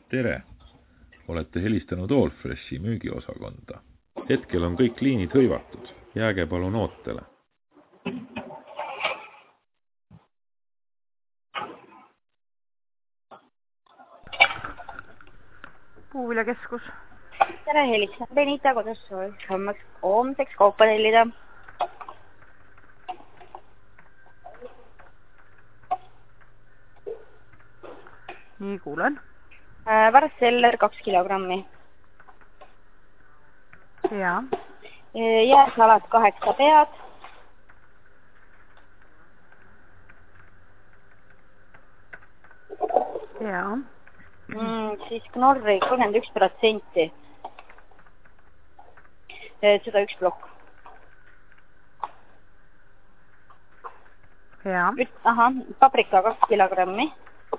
Tere! Olete helistanud Allfreshi müügiosakonda. Hetkel on kõik liinid hõivatud. Jääge palun ootele. Puuviljakeskus. Tere, helistan Benita, kuidas sooviks homseks kaupa tellida. Nii, kuulen. Varseller 2 kilogrammi. Jaa. Jääsalat 8 pead. Jaa. Siis Knorri 31%. Seda üks plokk. Jaa. Paprika 2 kilogrammi.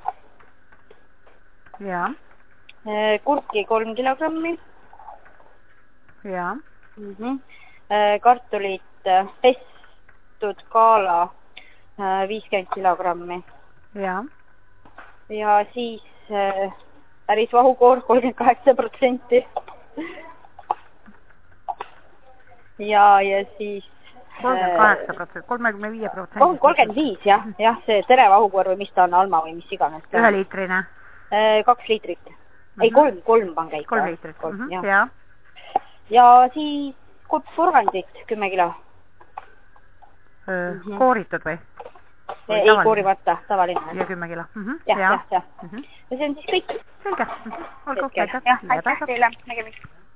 Jaa. Kurki 3 kilogrammi. Jaa. Kartulit pestud kaala 50 kilogrammi. Jaa. Ja siis päris vahukoor 38%. Ja siis 38%, 35%. 35, jah, see terevahukoor või mis ta on, Alma või mis iganes. 1 liitrine. 2 liitrit. Ei, 3 pange ikka. 3 liitrit. Jaa. Ja siis porgandit 10 kilo. Kooritud või? Ei koorimata, tavaline. Ja 10 kilo. Jah. Ja see on siis kõik. Selge. Olgu, aitäh teile. Nägemist.